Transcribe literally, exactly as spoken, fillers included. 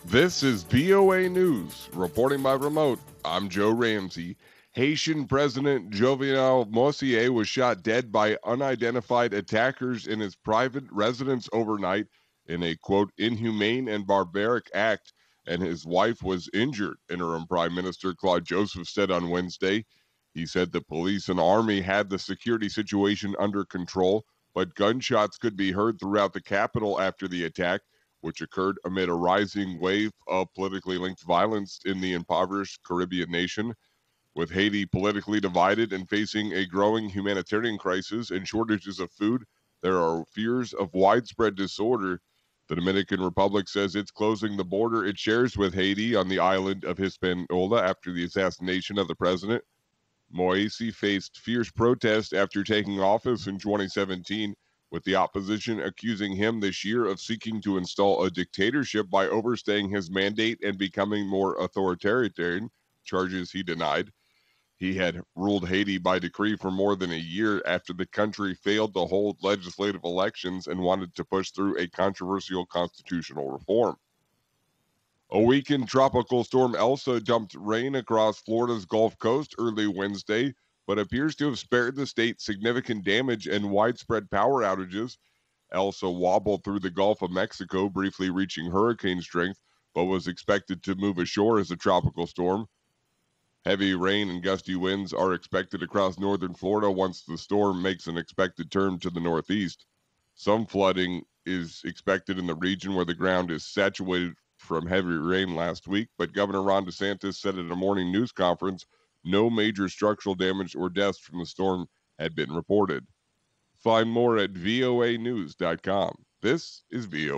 This is V O A News. Reporting by remote, I'm Joe Ramsey. Haitian President Jovenel Moïse was shot dead by unidentified attackers in his private residence overnight in a, quote, inhumane and barbaric act, and his wife was injured, Interim Prime Minister Claude Joseph said on Wednesday. He said the police and army had the security situation under control, but gunshots could be heard throughout the capital after the attack, which occurred amid a rising wave of politically linked violence in the impoverished Caribbean nation. With Haiti politically divided and facing a growing humanitarian crisis and shortages of food, there are fears of widespread disorder. The Dominican Republic says it's closing the border it shares with Haiti on the island of Hispaniola after the assassination of the president. Moise faced fierce protest after taking office in twenty seventeen, with the opposition accusing him this year of seeking to install a dictatorship by overstaying his mandate and becoming more authoritarian, charges he denied. He had ruled Haiti by decree for more than a year after the country failed to hold legislative elections and wanted to push through a controversial constitutional reform. A weakened tropical storm Elsa dumped rain across Florida's Gulf Coast early Wednesday, but appears to have spared the state significant damage and widespread power outages. Elsa wobbled through the Gulf of Mexico, briefly reaching hurricane strength, but was expected to move ashore as a tropical storm. Heavy rain and gusty winds are expected across northern Florida once the storm makes an expected turn to the northeast. Some flooding is expected in the region where the ground is saturated from heavy rain last week, but Governor Ron DeSantis said at a morning news conference no major structural damage or deaths from the storm had been reported. Find more at voa news dot com. This is V O A.